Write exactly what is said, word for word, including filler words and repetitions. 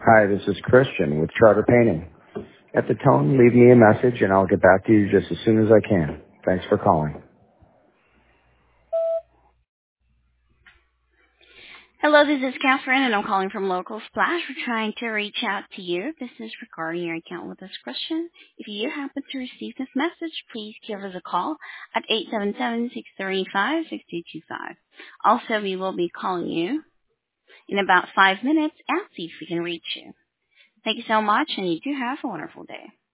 Hi, this is Christian with Charter Painting. At the tone, leave me a message and I'll get back to you just as soon as I can. Thanks for calling. Hello, this is Catherine, and I'm calling from Local Splash. We're trying to reach out to you. This is regarding your account with this question. If you happen to receive this message, please give us a call at eight seven seven, six three five, six two two five. Also, we will be calling you in about five minutes and see if we can reach you. Thank you so much, and you do have a wonderful day.